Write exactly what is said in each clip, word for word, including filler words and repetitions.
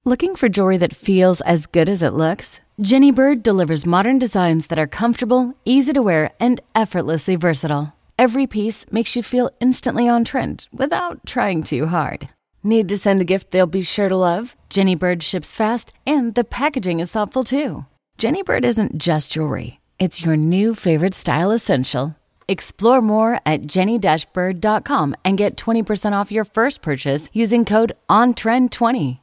Looking for jewelry that feels as good as it looks? Jenny Bird delivers modern designs that are comfortable, easy to wear, and effortlessly versatile. Every piece makes you feel instantly on trend without trying too hard. Need to send a gift they'll be sure to love? Jenny Bird ships fast, and the packaging is thoughtful too. Jenny Bird isn't just jewelry. It's your new favorite style essential. Explore more at jenny dash bird dot com and get twenty percent off your first purchase using code on trend twenty.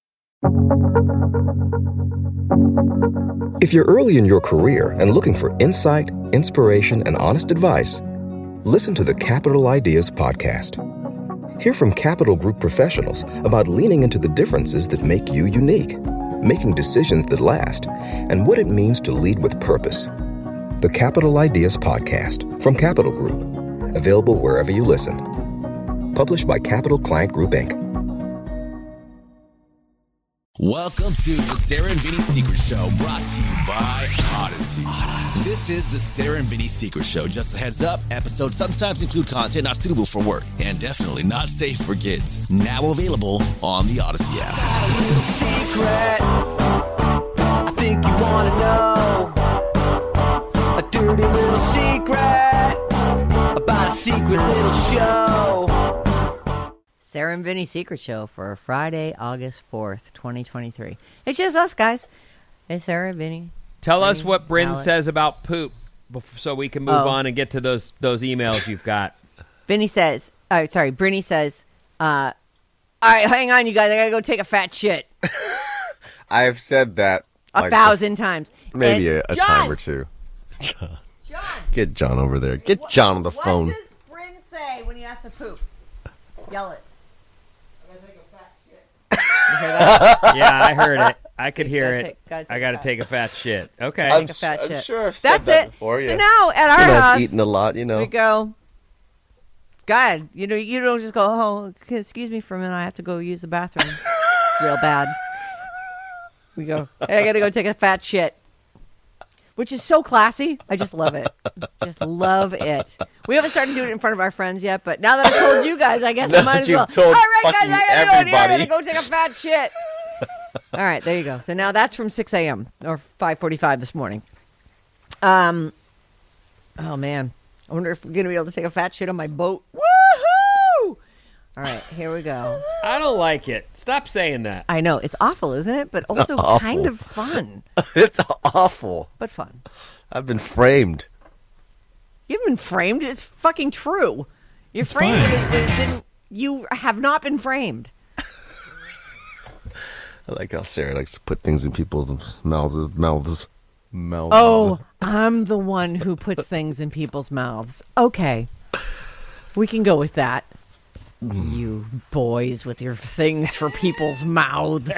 If you're early in your career and looking for insight, inspiration, and honest advice, listen to the Capital Ideas Podcast. Hear from Capital Group professionals about leaning into the differences that make you unique, making decisions that last, and what it means to lead with purpose. The Capital Ideas Podcast from Capital Group, available wherever you listen. Published by Capital Client Group, Incorporated. Welcome to the Sarah and Vinny Secret Show, brought to you by Odyssey. This is the Sarah and Vinny Secret Show. Just a heads up, episodes sometimes include content not suitable for work and definitely not safe for kids. Now available on the Odyssey app. Got a little secret I think you want to know. A dirty little secret about a secret little show. Sarah and Vinny Secret Show for Friday, August fourth, twenty twenty-three. It's just us, guys. It's Sarah and Vinny. Tell Vinny, us what Bryn Alex. says about poop bef- so we can move Oh. on and get to those those emails you've got. Vinny says, oh, sorry, Brinny says, uh, all right, hang on, you guys. I got to go take a fat shit. I've said that A like, thousand times. maybe And a, a John, time or two. John, Get John over there. Get John on the phone. What does Bryn say when he has to poop? Yell it. You hear that? Yeah, I heard it. I could hear Gotta it. take- gotta take I got to a take a fat shit. Okay. I'm, Take a fat I'm shit. sure I've said That's that it. before. Yeah. So now at our you know, I've house, eaten a lot, you know. we go, God, you know, you don't just go, oh, okay, excuse me for a minute, I have to go use the bathroom real bad. We go, hey, I got to go take a fat shit. Which is so classy. I just love it. Just love it. We haven't started doing it in front of our friends yet, but now that I told you guys, I guess I Now might that as you've well. told All right, guys, fucking I gotta go. I everybody. gotta go take a fat shit. All right, there you go. So now that's from six a.m. or five forty-five this morning. Um, oh man, I wonder if we're gonna be able to take a fat shit on my boat. Woohoo! All right, here we go. I don't like it. Stop saying that. I know it's awful, isn't it? But also Awful. kind of fun, It's awful. but fun. I've been framed. You haven't been framed. It's fucking true. You're It's framed. fine. But it didn't, you have not been framed. I like how Sarah likes to put things in people's mouths. Mouths. Mouths. Oh, I'm the one who puts things in people's mouths. Okay. We can go with that. You boys with your things for people's mouths.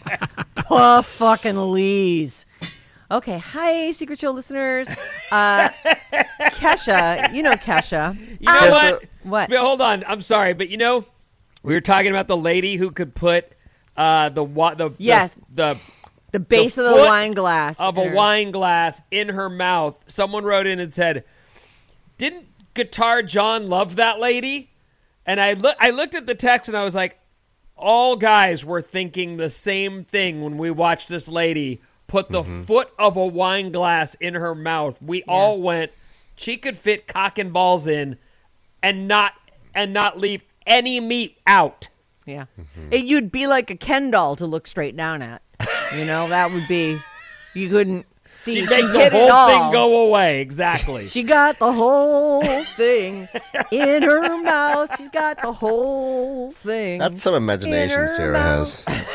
Oh, fucking Lees. Okay. Hi, Secret Show listeners. Uh, Kesha. You know Kesha. You know Kesha- what? What? Sp- Hold on. I'm sorry, but you know, we were talking about the lady who could put uh, the wa- the Yes. the, the The base the of the foot wine glass. of in a her- wine glass in her mouth. Someone wrote in and said, "Didn't Guitar John love that lady?" And I look, I looked at the text and I was like, all guys were thinking the same thing when we watched this lady put the Mm-hmm. foot of a wine glass in her mouth. We all went, she could fit cock and balls in and not and not leave any meat out. Yeah. Mm-hmm. It, you'd be like a Ken doll to look straight down at. You know, that would be, you couldn't see. She'd She make the hit it whole all. thing go away. Exactly. She got the whole thing in her mouth. She's got the whole thing. That's some in imagination her Sarah mouth. has.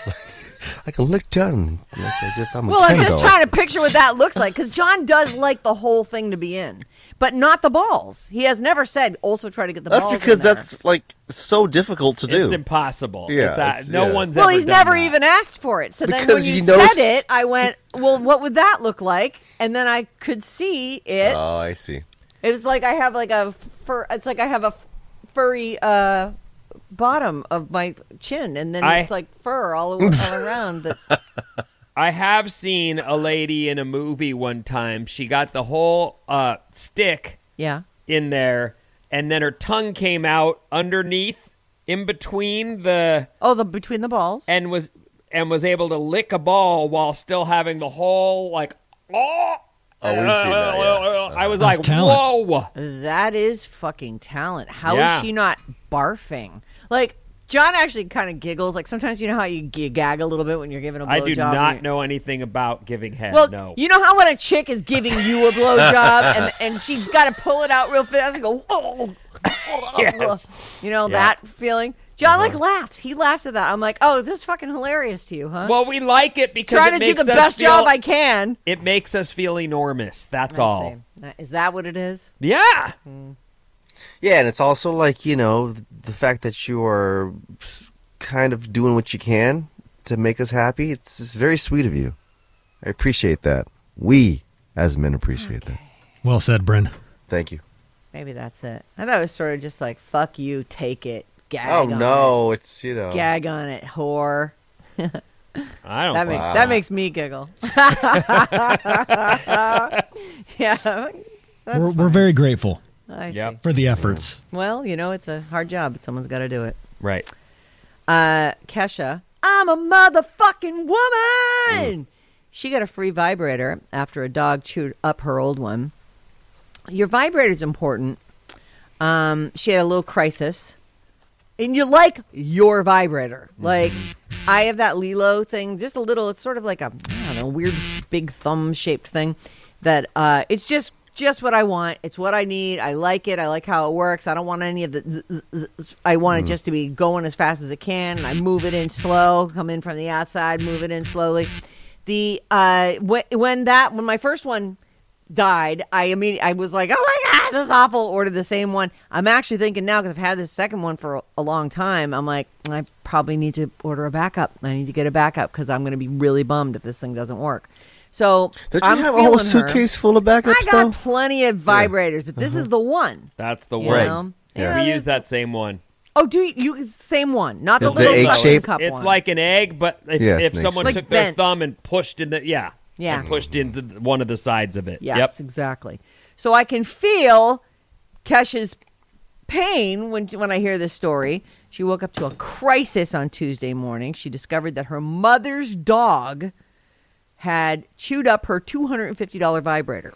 I can look down like as if I'm a Well, I'm Ken just doll. trying to picture what that looks like, because John does like the whole thing to be in, but not the balls. He has never said also try to get the That's balls. because in there. that's like so difficult to do. It's impossible. Yeah, It's, uh, it's- no yeah. one's Well, ever he's done never that. even asked for it. So then when Because you he knows- said it, I went, well, what would that look like? And then I could see it. Oh, I see. It was like I have like a fur. It's like I have a furry uh, bottom of my chin, and then I- it's like fur all, o- all around. The, I have seen a lady in a movie one time. She got the whole uh, stick yeah. in there, and then her tongue came out underneath, in between the, Oh, the between the balls. and was, and was able to lick a ball while still having the whole like oh. Oh, we've seen that, yeah. I was That's like, talent. whoa. That is fucking talent. How is Yeah. she not barfing? Like, John actually kind of giggles. Like, sometimes you know how you, you gag a little bit when you're giving a blowjob? I do and not you're- know anything about giving head. Well, no. you know how when a chick is giving you a blowjob and and she's got to pull it out real fast and go, oh, Yes. you know, Yeah. that feeling? John, like, laughs. He laughs at that. I'm like, oh, this is fucking hilarious to you, huh? Well, we like it because Trying it to do makes the us best feel, job I can. It makes us feel enormous. That's I all. see. Is that what it is? Yeah. Yeah, and it's also like, you know, the fact that you are kind of doing what you can to make us happy. It's, it's very sweet of you. I appreciate that. We, as men, appreciate that. Well said, Bryn. Thank you. Maybe that's it. I thought it was sort of just like, fuck you, take it, gag Oh, on no, it's, you know. it. Gag on it, whore. I don't That, know. make, Wow. that makes me giggle. yeah. That's We're, we're very grateful I see. Yep. for the efforts. Well, you know, it's a hard job, but someone's got to do it. Right. Uh, Kesha, I'm a motherfucking woman. She got a free vibrator after a dog chewed up her old one. Your vibrator's important. Um, she had a little crisis. And you like your vibrator. Like, I have that Lilo thing, just a little, it's sort of like a, I don't know, weird big thumb shaped thing that uh, it's just just what I want. It's what I need. I like it. I like how it works. I don't want any of the, z- z- z- I want it just to be going as fast as it can. And I move it in slow, come in from the outside, move it in slowly. The, uh, when, when that, when my first one died, I immediately, I was like, oh my God, this is awful. Ordered the same one. I'm actually thinking now, because I've had this second one for a, a long time, I'm like, I probably need to order a backup. I need to get a backup because I'm going to be really bummed if this thing doesn't work. So Don't you I'm have a whole feeling her. suitcase full of backups, I got though? plenty of vibrators, but this is the one. That's the you word. know? Yeah. Yeah, We they- use that same one. Oh, do you, you same one, not the, The- the little egg suction shape? cup It's one. like an egg, but if, Yeah, if snake someone shape. took Like their bent. thumb and pushed in the yeah, Yeah. and pushed into one of the sides of it. Yes, Yep. exactly. So I can feel Kesha's pain when when I hear this story. She woke up to a crisis on Tuesday morning. She discovered that her mother's dog had chewed up her two hundred fifty dollars vibrator.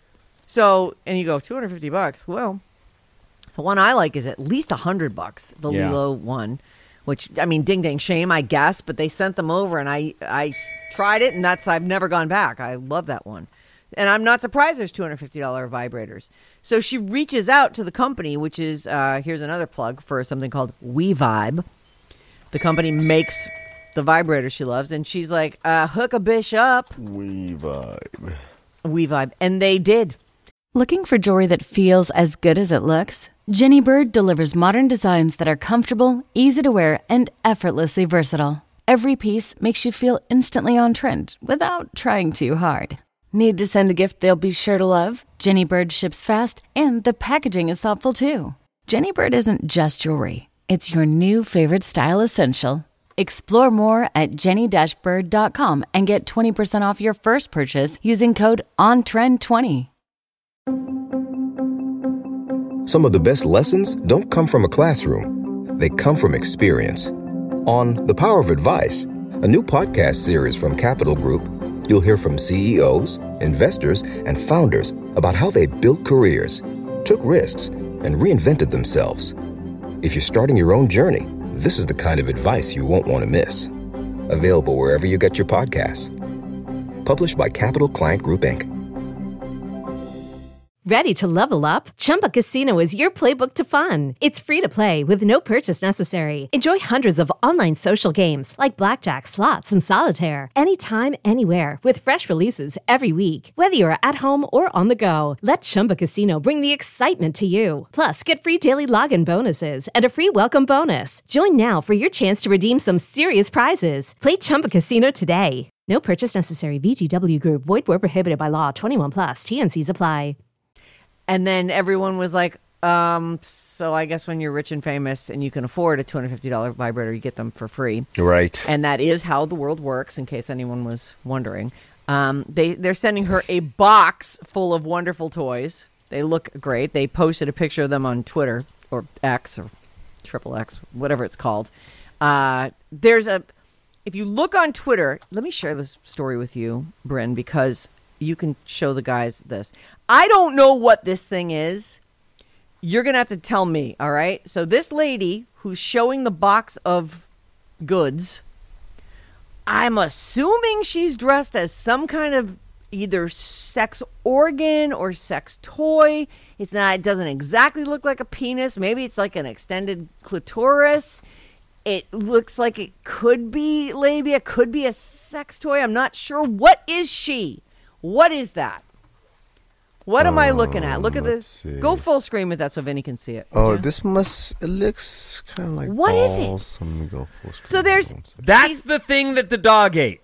So, and you go, two hundred fifty bucks. Well, the one I like is at least one hundred bucks, the Yeah. Lilo one, which, I mean, ding dang shame, I guess, but they sent them over and I, I tried it and that's, I've never gone back. I love that one. And I'm not surprised there's two hundred fifty dollars vibrators. So she reaches out to the company, which is, uh, here's another plug for something called WeVibe. The company makes the vibrator she loves. And she's like, uh, hook a bish up. We vibe. WeVibe. And they did. Looking for jewelry that feels as good as it looks? Jenny Bird delivers modern designs that are comfortable, easy to wear, and effortlessly versatile. Every piece makes you feel instantly on trend without trying too hard. Need to send a gift they'll be sure to love? Jenny Bird ships fast, and the packaging is thoughtful too. Jenny Bird isn't just jewelry. It's your new favorite style essential. Explore more at jenny dash bird dot com and get twenty percent off your first purchase using code on trend twenty. Some of the best lessons don't come from a classroom. They come from experience. On The Power of Advice, a new podcast series from Capital Group, you'll hear from C E Os, investors, and founders about how they built careers, took risks, and reinvented themselves. If you're starting your own journey, this is the kind of advice you won't want to miss. Available wherever you get your podcasts. Published by Capital Client Group, Incorporated. Ready to level up? Chumba Casino is your playbook to fun. It's free to play with no purchase necessary. Enjoy hundreds of online social games like blackjack, slots, and solitaire anytime, anywhere with fresh releases every week. Whether you're at home or on the go, let Chumba Casino bring the excitement to you. Plus, get free daily login bonuses and a free welcome bonus. Join now for your chance to redeem some serious prizes. Play Chumba Casino today. No purchase necessary. V G W Group. Void where prohibited by law. twenty-one plus. T N Cs apply. And then everyone was like, um, so I guess when you're rich and famous and you can afford a two hundred fifty dollars vibrator, you get them for free. Right. And that is how the world works, in case anyone was wondering. Um, they, they're sending her a box full of wonderful toys. They look great. They posted a picture of them on Twitter or X or Triple X, whatever it's called. Uh, there's a if you look on Twitter, let me share this story with you, Bryn, because you can show the guys this. I don't know what this thing is. You're going to have to tell me, all right? So this lady who's showing the box of goods, I'm assuming she's dressed as some kind of either sex organ or sex toy. It's not, it doesn't exactly look like a penis. Maybe it's like an extended clitoris. It looks like it could be labia, could be a sex toy. I'm not sure. What is she? What is that? What am I looking at? Look at let's this. see. Go full screen with that so Vinny can see it. Oh, would you? this must. It looks kind of like What is it? balls. Let me go full screen. So there's- One second. That's the thing that the dog ate.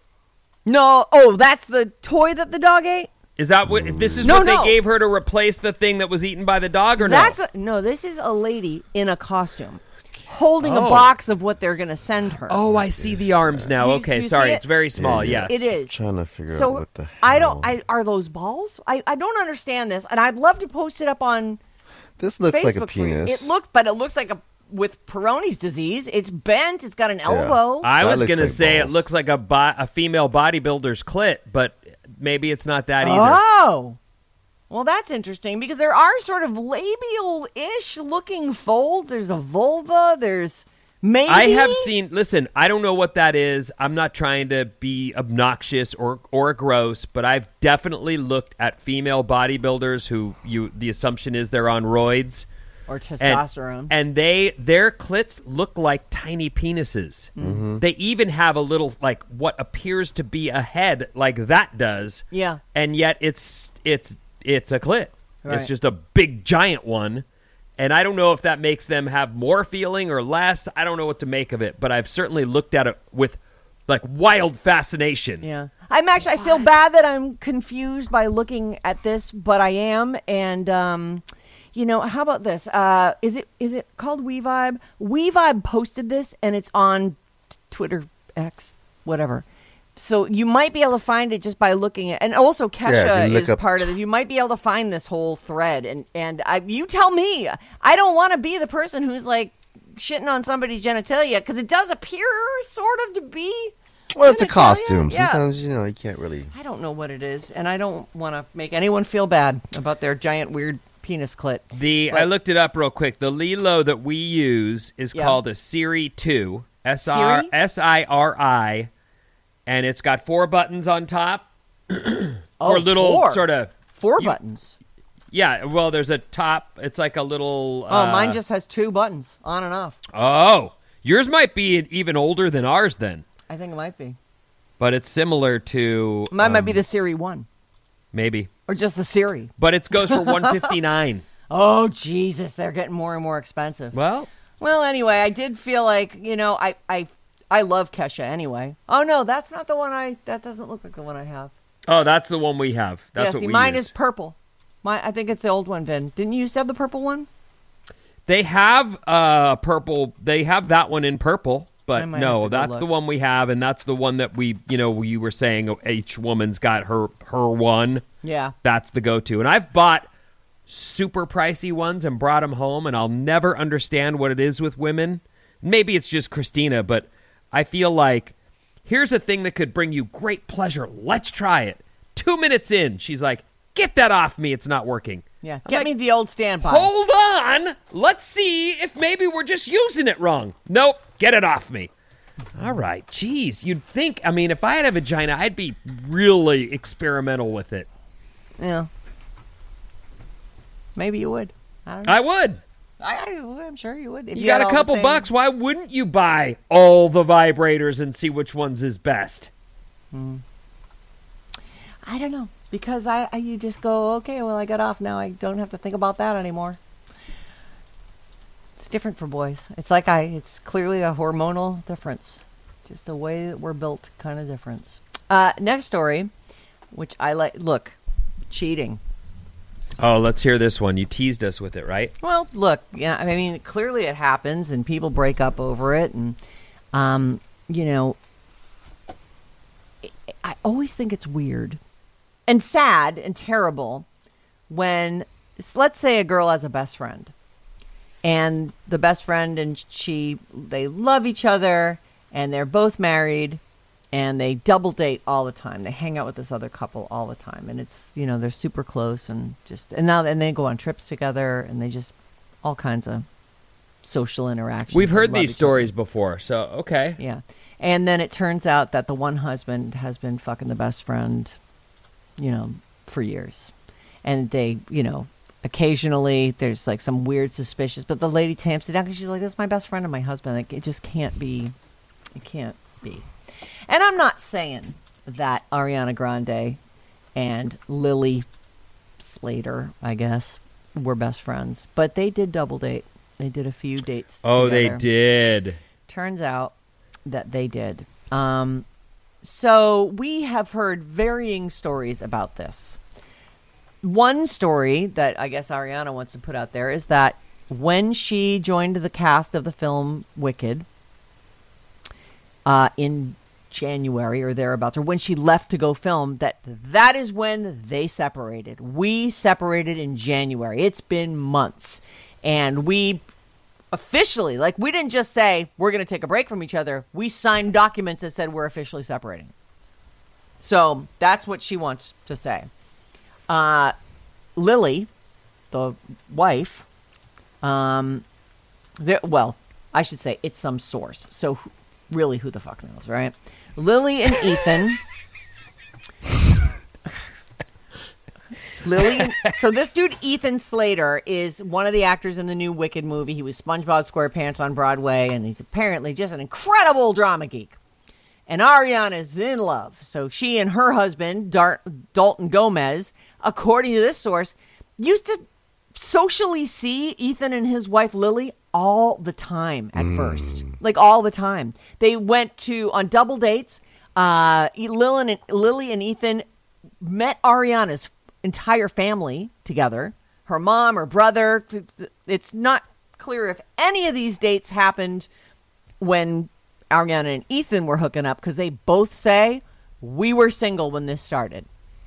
No. Oh, that's the toy that the dog ate? Is that what? This is No, what no. they gave her to replace the thing that was eaten by the dog, or no? That's a, no, this is a lady in a costume holding Oh. a box of what they're going to send her. Oh, I see the arms now. Do you- okay, do you sorry, see it? it's very small. Yeah, Yes, It is. Trying to figure So out what the hell. I don't. I are those balls? I, I don't understand this, and I'd love to post it up on This looks Facebook like a for you. penis. It looked, but it looks like a with Peyronie's disease. It's bent. It's got an elbow. I That was looks gonna like say balls. it looks like a bo- a female bodybuilder's clit, but maybe it's not that either. Oh. Well, that's interesting because there are sort of labial-ish looking folds. There's a vulva. There's maybe. I have seen. Listen, I don't know what that is. I'm not trying to be obnoxious or or gross, but I've definitely looked at female bodybuilders who you. The assumption is they're on roids or and, testosterone. and they their clits look like tiny penises. Mm-hmm. They even have a little like what appears to be a head, like that does. Yeah. and yet it's it's it's a clit. Right. It's just a big giant one. And I don't know if that makes them have more feeling or less. I don't know what to make of it, but I've certainly looked at it with like wild fascination. Yeah. I'm actually, I feel bad that I'm confused by looking at this, but I am. And, um, you know, how about this? Uh, is it is it called WeVibe? WeVibe posted this, and it's on t- Twitter, X, whatever. So you might be able to find it just by looking at, and also Kesha Yeah, if you look is up- part of it. You might be able to find this whole thread, and and I, you tell me. I don't want to be the person who's like shitting on somebody's genitalia because it does appear sort of to be. Well, it's a genitalia. costume. Yeah. Sometimes you know you can't really. I don't know what it is, and I don't want to make anyone feel bad about their giant weird penis clit. The I But- looked it up real quick. The Lilo that we use is Yeah. called a Siri two, S R Siri? S I R I, and it's got four buttons on top. Oh, or little four. sort of Four you- buttons. Yeah, well, there's a top. It's like a little. Oh, uh, mine just has two buttons, on and off. Oh, yours might be even older than ours then, I think it might be. but it's similar to Mine might um, be the Siri one, maybe, or just the Siri. but it goes for one fifty-nine. Oh Jesus, they're getting more and more expensive. Well, Well, anyway, I did feel like you know I I I love Kesha anyway. Oh no, that's not the one I. That doesn't look like the one I have. oh, that's the one we have. That's yeah, what see, we mine use. is purple. My I think it's the old one, Vin. Didn't you used to have the purple one? They have uh purple. They have that one in purple, I but might have no, to go that's look. the one we have, and that's the one that we, you know, you were saying each woman's got her her one. Yeah. That's the go-to, and I've bought super pricey ones and brought them home, and I'll never understand what it is with women. Maybe it's just Christina, but I feel like here's a thing that could bring you great pleasure. Let's try it. Two minutes in, she's like, "Get that off me! It's not working." Yeah. I'm Get like, me the old standby. Hold on. Let's see if maybe we're just using it wrong. Nope. Get it off me. All right. Jeez. You'd think, I mean, if I had a vagina, I'd be really experimental with it. Yeah. Maybe you would. I don't know. I would. I, I, I'm sure you would. If You, you got had a all the couple same- bucks. Why wouldn't you buy all the vibrators and see which one's is best? I don't know. Because I, I, you just go, okay, well, I got off now. I don't have to think about that anymore. It's different for boys. It's like I, it's clearly a hormonal difference. Just the way that we're built kind of difference. Uh, next story, which I like, look, cheating. Oh, let's hear this one. You teased us with it, right? Well, look, yeah, I mean, clearly it happens and people break up over it. And, um, you know, I always think it's weird and sad and terrible when, let's say a girl has a best friend and the best friend and she, they love each other and they're both married and they double date all the time. They hang out with this other couple all the time, and it's, you know, they're super close, and just and now and they go on trips together, and they just all kinds of social interactions. We've heard Love these each stories other. before, so okay. Yeah, and then it turns out that the one husband has been fucking the best friend, you know, for years, and they, you know, occasionally there's like some weird suspicious, but the lady tamps it down because she's like, "That's my best friend and my husband. Like, it just can't be, it can't be." And I'm not saying that Ariana Grande and Lily Slater, I guess, were best friends, but they did double date. They did a few dates. Oh, together. they did. Turns out that they did. Um, so we have heard varying stories about this. One story that I guess Ariana wants to put out there is that when she joined the cast of the film Wicked uh, in January or thereabouts, or when she left to go film, that that is when they separated. We separated in January. It's been months. And we officially, like, we didn't just say we're going to take a break from each other. We signed documents that said we're officially separating. So that's what she wants to say. Uh, Lily, the wife, um, there, well, I should say it's some source. So who, really, who the fuck knows, right? Lily and Ethan. Lily. And, so this dude, Ethan Slater, is one of the actors in the new Wicked movie. He was SpongeBob SquarePants on Broadway, and he's apparently just an incredible drama geek. And Ariana is in love. So she and her husband, Dar- Dalton Gomez, according to this source, used to socially see Ethan and his wife Lily all the time at mm. first. Like all the time. They went to, on double dates, uh, Lily and, Lily and Ethan met Ariana's entire family together. Her mom, her brother. It's not clear if any of these dates happened when Ariana and Ethan were hooking up, because they both say, we were single when this started.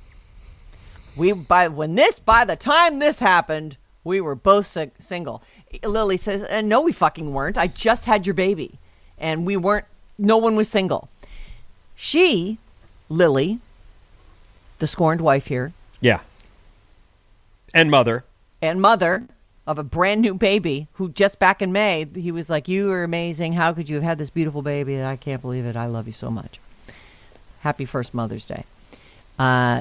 We by when this by the time this happened, we were both si- single. Lily says, uh, "No, we fucking weren't. I just had your baby, and we weren't. No one was single." She, Lily, the scorned wife here, yeah, and mother, and mother of a brand new baby, who just back in May, he was like, "You are amazing. How could you have had this beautiful baby? I can't believe it. I love you so much. Happy first Mother's Day." Uh,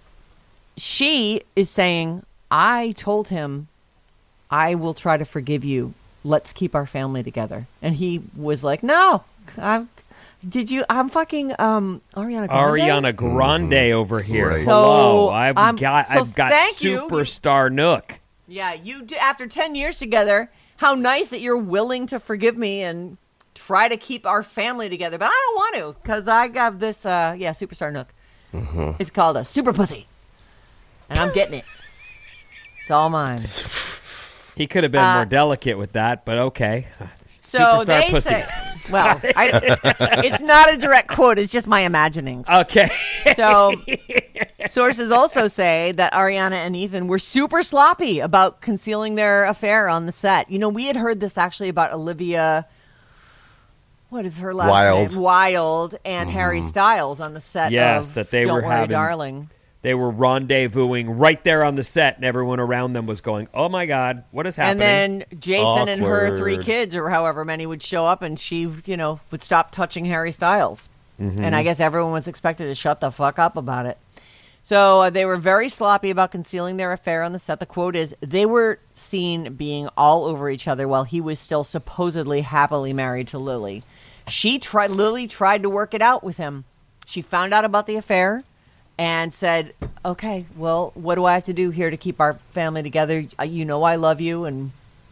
she is saying, I told him, I will try to forgive you. Let's keep our family together. And he was like, no, I'm, did you, I'm fucking, um, Ariana Grande. Ariana Grande mm-hmm. over here. Right. Hello. So, I've um, got, so I've got superstar you. Nook. Yeah. You do, after ten years together, how nice that you're willing to forgive me and try to keep our family together. But I don't want to, because I got this, uh, yeah, superstar Nook. Mm-hmm. It's called a super pussy. And I'm getting it. It's all mine. He could have been uh, more delicate with that, but okay. So Superstar they pussy. say, well, I, it's not a direct quote. It's just my imaginings. Okay. So sources also say that Ariana and Ethan were super sloppy about concealing their affair on the set. You know, we had heard this actually about Olivia, what is her last Wilde. name? Wilde and mm-hmm. Harry Styles on the set yes, of that they Don't were Worry, having, Darling. They were rendezvousing right there on the set, and everyone around them was going, oh, my God, what is happening? And then Jason Awkward. and her three kids, or however many, would show up, and she, you know, would stop touching Harry Styles. Mm-hmm. And I guess everyone was expected to shut the fuck up about it. So uh, they were very sloppy about concealing their affair on the set. The quote is, they were seen being all over each other while he was still supposedly happily married to Lily. She tried, Lily tried to work it out with him. She found out about the affair and said, okay, well, what do I have to do here to keep our family together? You know I love you, and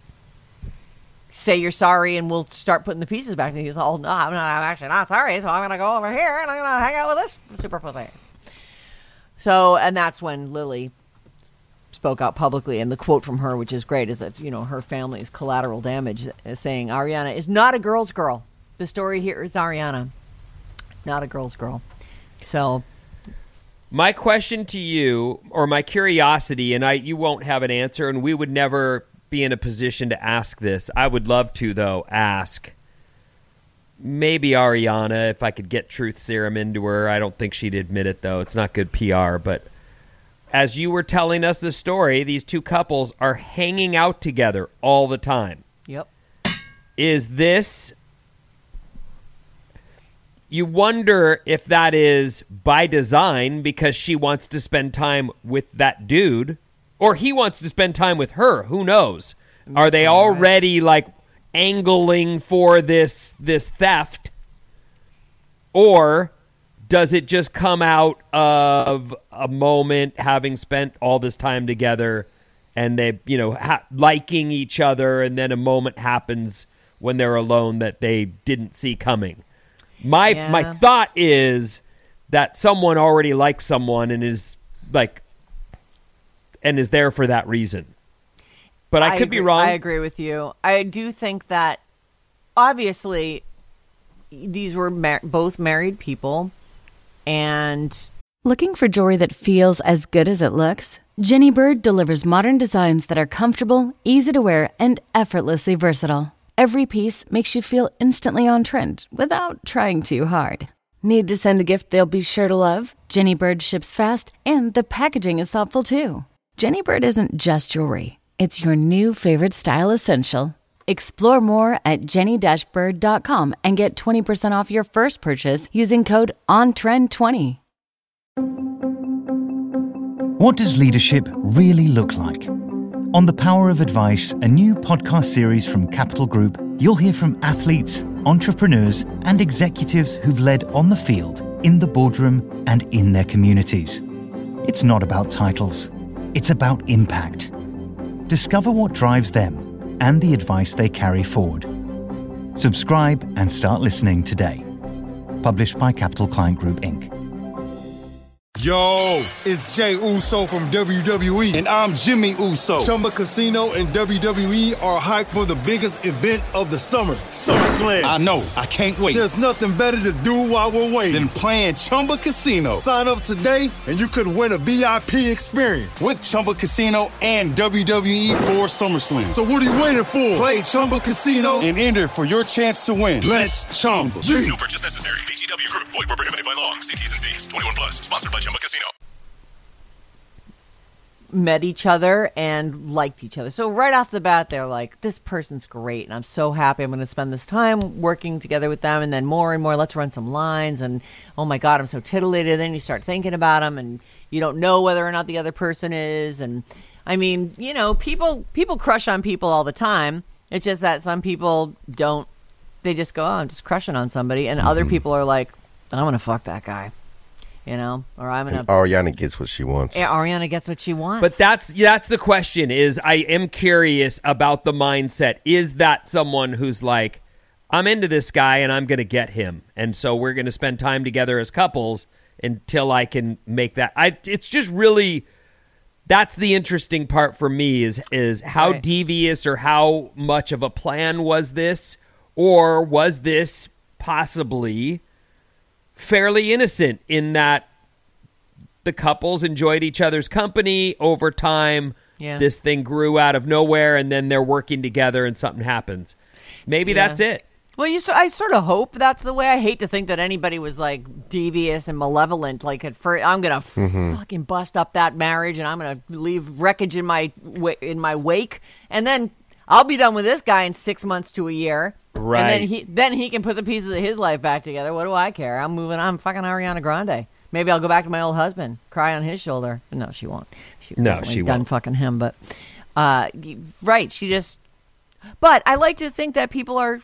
say you're sorry, and we'll start putting the pieces back. And he's all, no, I'm, not, I'm actually not sorry, so I'm going to go over here, and I'm going to hang out with this super pussy. So, and that's when Lily spoke out publicly, and the quote from her, which is great, is that, you know, her family's collateral damage, is saying Ariana is not a girl's girl. The story here is Ariana, not a girl's girl. So... My question to you, or my curiosity, and I, you won't have an answer, and we would never be in a position to ask this. I would love to, though, ask. maybe Ariana, if I could get truth serum into her. I don't think she'd admit it, though. It's not good P R. But as you were telling us the story, these two couples are hanging out together all the time. Yep. Is this... You wonder if that is by design because she wants to spend time with that dude, or he wants to spend time with her. Who knows? Are they already like angling for this this theft, or does it just come out of a moment having spent all this time together and they, you know, ha- liking each other, and then a moment happens when they're alone that they didn't see coming? My yeah. my thought is that someone already likes someone and is like and is there for that reason. But I, I could agree, be wrong. I agree with you. I do think that obviously these were mar- both married people, and looking for jewelry that feels as good as it looks? Jenny Bird delivers modern designs that are comfortable, easy to wear, and effortlessly versatile. Every piece makes you feel instantly on trend without trying too hard. Need to send a gift they'll be sure to love? Jenny Bird ships fast, and the packaging is thoughtful too. Jenny Bird isn't just jewelry. It's your new favorite style essential. Explore more at jenny dash bird dot com and get twenty percent off your first purchase using code on trend twenty. What does leadership really look like? On The Power of Advice, a new podcast series from Capital Group, you'll hear from athletes, entrepreneurs, and executives who've led on the field, in the boardroom, and in their communities. It's not about titles. It's about impact. Discover what drives them and the advice they carry forward. Subscribe and start listening today. Published by Capital Client Group, Incorporated. Yo, it's Jay Uso from W W E, and I'm Jimmy Uso. Chumba Casino and W W E are hyped for the biggest event of the summer, SummerSlam. I know, I can't wait. There's nothing better to do while we're waiting than playing Chumba Casino. Sign up today, and you could win a V I P experience with Chumba Casino and W W E for SummerSlam. So what are you waiting for? Play Chumba Casino and enter for your chance to win. Let's Chumba. Yeah. No purchase necessary. V G W Group. Void where prohibited by law. See T's and C's. twenty-one plus. Sponsored by Chumba Casino. Met each other and liked each other. So right off the bat, they're like, this person's great, and I'm so happy I'm going to spend this time working together with them. And then more and more, let's run some lines. And oh my God, I'm so titillated. Then you start thinking about them, and you don't know whether or not the other person is. And I mean, you know, people people crush on people all the time. It's just that some people don't. They just go, oh, I'm just crushing on somebody. And mm-hmm. other people are like, I'm going to fuck that guy. You know, or I'm gonna. And Ariana gets what she wants. Yeah, Ariana gets what she wants. But that's that's the question. Is I am curious about the mindset. Is that someone who's like, I'm into this guy and I'm gonna get him, and so we're gonna spend time together as couples until I can make that. I. It's just really. That's the interesting part for me. Is is how right. devious or how much of a plan was this, or was this possibly fairly innocent in that the couples enjoyed each other's company over time. Yeah. This thing grew out of nowhere, and then they're working together and something happens. Maybe yeah. that's it. Well, you. So, I sort of hope that's the way. I hate to think that anybody was like devious and malevolent. Like at first, I'm gonna mm-hmm. fucking bust up that marriage, and I'm gonna leave wreckage in my in my wake, and then I'll be done with this guy in six months to a year. Right. And then he then he can put the pieces of his life back together. What do I care? I'm moving on. I'm fucking Ariana Grande. Maybe I'll go back to my old husband, cry on his shoulder. No, she won't. She no, she done won't. fucking him. But uh, right, she just. But I like to think that people are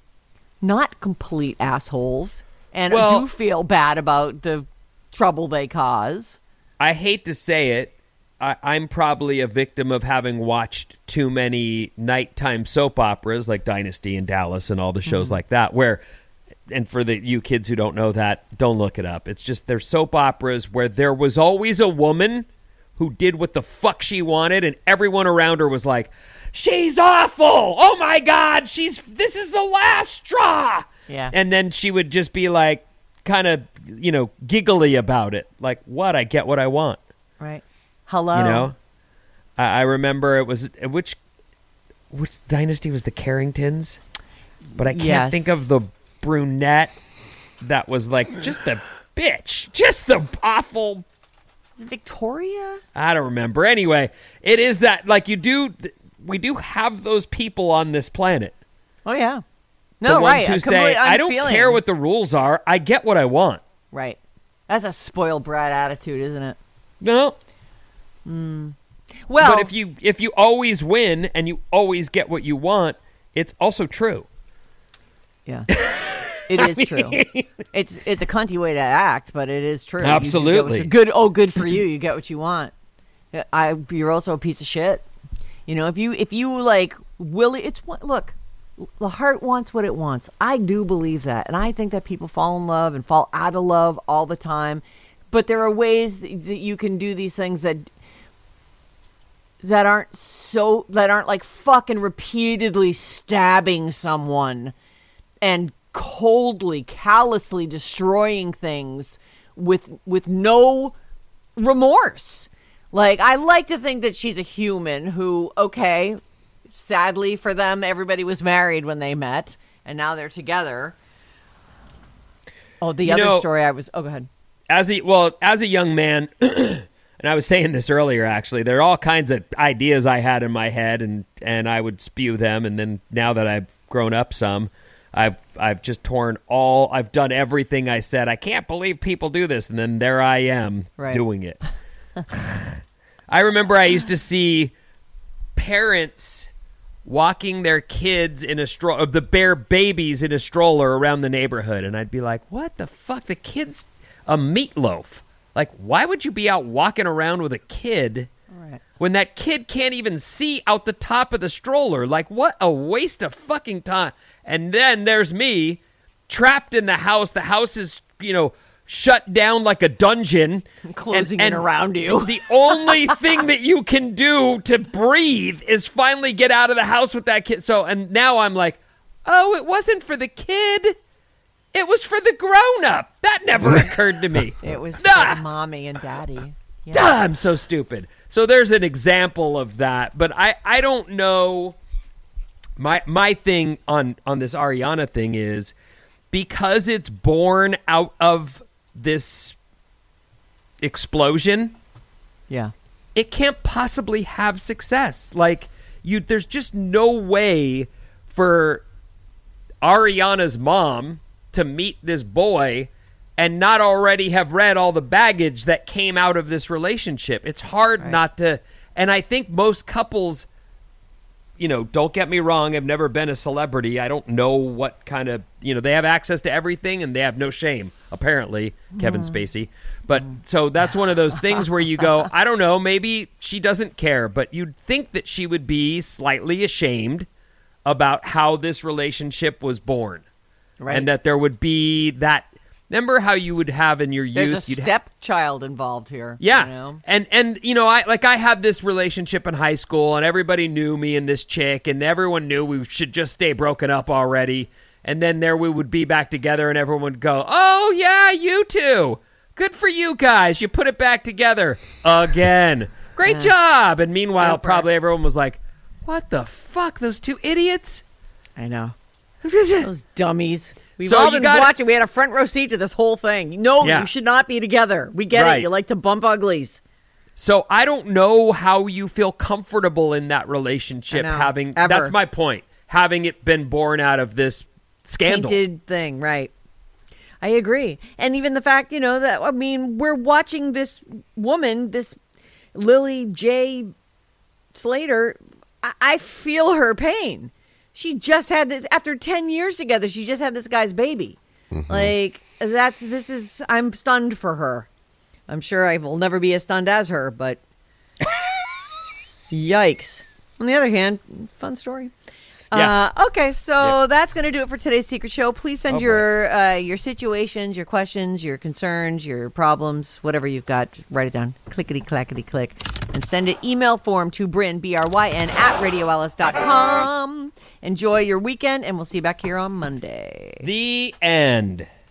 not complete assholes and well, do feel bad about the trouble they cause. I hate to say it. I, I'm probably a victim of having watched too many nighttime soap operas like Dynasty and Dallas and all the shows mm-hmm. like that, where, and for the you kids who don't know that, don't look it up. It's just they're soap operas where there was always a woman who did what the fuck she wanted, and everyone around her was like, she's awful. Oh my God, she's this is the last straw. Yeah. And then she would just be like, kind of, you know, giggly about it. Like, what? I get what I want. Right. Hello. You know, I, I remember it was which which Dynasty was the Carringtons, but I can't yes. think of the brunette that was like just the bitch, just the awful. Is it Victoria? I don't remember. Anyway, it is that like you do. We do have those people on this planet. Oh yeah. No, the ones right. who A say, complete I don't unfeeling. care what the rules are. I get what I want. Right. That's a spoiled brat attitude, isn't it? No. Mm. Well, but if you if you always win and you always get what you want, it's also true. Yeah. It is I mean, true. It's it's a cunty way to act, but it is true. Absolutely. You, you good. Oh, good for you. You get what you want. I. You're also a piece of shit. You know, if you if you like Willie, it's look. The heart wants what it wants. I do believe that, and I think that people fall in love and fall out of love all the time. But there are ways that you can do these things that that aren't so that aren't like fucking repeatedly stabbing someone and coldly, callously destroying things with with no remorse. Like, I like to think that she's a human who, okay, sadly for them, everybody was married when they met, and now they're together. Oh, the you other know, story I was... Oh, go ahead. As a, well, as a young man, and I was saying this earlier, actually, there are all kinds of ideas I had in my head, and, and I would spew them, and then now that I've grown up some, I've I've just torn all... I've done everything I said. I can't believe people do this, and then there I am right. doing it. I remember I used to see parents walking their kids in a stroller, the bare babies in a stroller around the neighborhood, and I'd be like, what the fuck? The kid's a meatloaf. Like, why would you be out walking around with a kid right. when that kid can't even see out the top of the stroller? Like, what a waste of fucking time. And then there's me trapped in the house. The house is, you know, shut down like a dungeon. Closing and, in and around you. The only thing that you can do to breathe is finally get out of the house with that kid. So, and now I'm like, oh, it wasn't for the kid. It was for the grown-up. That never occurred to me. It was ah! for mommy and daddy. Yeah. Ah, I'm so stupid. So there's an example of that. But I, I don't know. My my thing on, on this Ariana thing is because it's born out of this explosion, yeah, it can't possibly have success. Like you, there's just no way for Ariana's mom to meet this boy and not already have read all the baggage that came out of this relationship. It's hard right. not to, and I think most couples, you know, don't get me wrong, I've never been a celebrity. I don't know what kind of, you know, they have access to everything and they have no shame, apparently, Kevin Mm. Spacey. But so that's one of those things where you go, I don't know, maybe she doesn't care, but you'd think that she would be slightly ashamed about how this relationship was born. Right. And that there would be that. Remember how you would have in your There's youth? a you'd ha- stepchild involved here. Yeah, you know? and and you know, I like I had this relationship in high school, and everybody knew me and this chick, and everyone knew we should just stay broken up already. And then there we would be back together, and everyone would go, "Oh yeah, you two, good for you guys, you put it back together again, great job." And meanwhile, Super. probably everyone was like, "What the fuck, those two idiots." I know. Those dummies. We've So all you been gotta- watching. We had a front row seat to this whole thing. No, Yeah. you should not be together. We get Right. it. You like to bump uglies. So I don't know how you feel comfortable in that relationship I know. having Ever. that's my point. Having it been born out of this scandal. Tainted thing, right. I agree. And even the fact, you know, that, I mean, we're watching this woman, this Lily J. Slater. I, I feel her pain. She just had this, after ten years together, she just had this guy's baby. Mm-hmm. Like, that's, this is, I'm stunned for her. I'm sure I will never be as stunned as her, but yikes. On the other hand, fun story. Yeah. Uh, okay, so Yeah. that's going to do it for today's Secret Show. Please send Oh, boy. your uh, your situations, your questions, your concerns, your problems, whatever you've got. Just write it down. Clickety, clackety, click. And send it email form to Bryn, B R Y N, at radio ellis dot com. Enjoy your weekend, and we'll see you back here on Monday. The end.